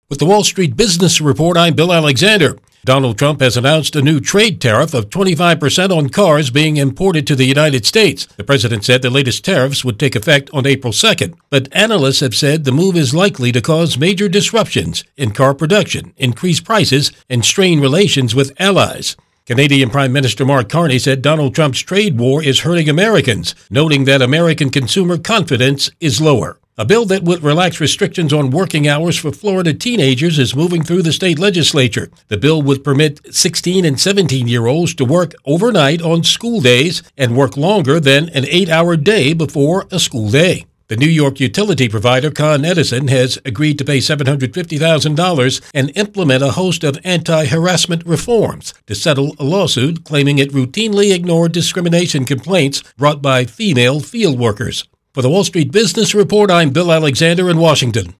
With the Wall Street Business Report, I'm Bill Alexander. Donald Trump has announced a new trade tariff of 25% on cars being imported to the United States. The president said the latest tariffs would take effect on April 2nd. But analysts have said the move is likely to cause major disruptions in car production, increase prices, and strain relations with allies. Canadian Prime Minister Mark Carney said Donald Trump's trade war is hurting Americans, noting that American consumer confidence is lower. A bill that would relax restrictions on working hours for Florida teenagers is moving through the state legislature. The bill would permit 16 and 17-year-olds to work overnight on school days and work longer than an 8-hour day before a school day. The New York utility provider Con Edison has agreed to pay $750,000 and implement a host of anti-harassment reforms to settle a lawsuit claiming it routinely ignored discrimination complaints brought by female field workers. For the Wall Street Business Report, I'm Bill Alexander in Washington.